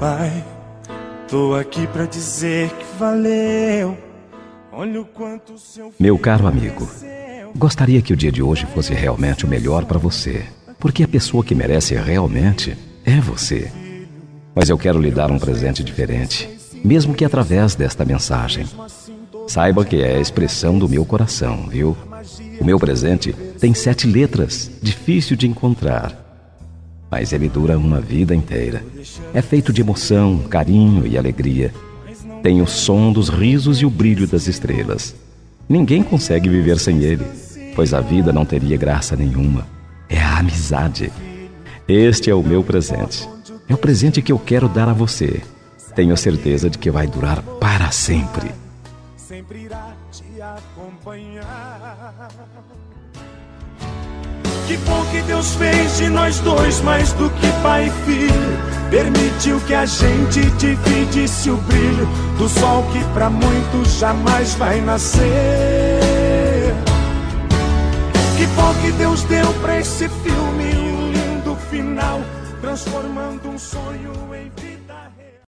Pai, tô aqui pra dizer que valeu. Olha o quanto seu filho Meu caro amigo, gostaria que o dia de hoje fosse realmente o melhor para você, porque a pessoa que merece realmente é você. Mas eu quero lhe dar um presente diferente, mesmo que através desta mensagem. Saiba que é a expressão do meu coração, viu? O meu presente tem 7 letras, difícil de encontrar. Mas ele dura uma vida inteira. É feito de emoção, carinho e alegria. Tem o som dos risos e o brilho das estrelas. Ninguém consegue viver sem ele, pois a vida não teria graça nenhuma. É a amizade. Este é o meu presente. É o presente que eu quero dar a você. Tenho certeza de que vai durar para sempre. sempre irá te acompanhar. Que bom que Deus fez de nós dois mais do que pai e filho. Permitiu que a gente dividisse o brilho do sol que pra muitos jamais vai nascer. Que bom que Deus deu pra esse filme um lindo final, transformando um sonho em vida.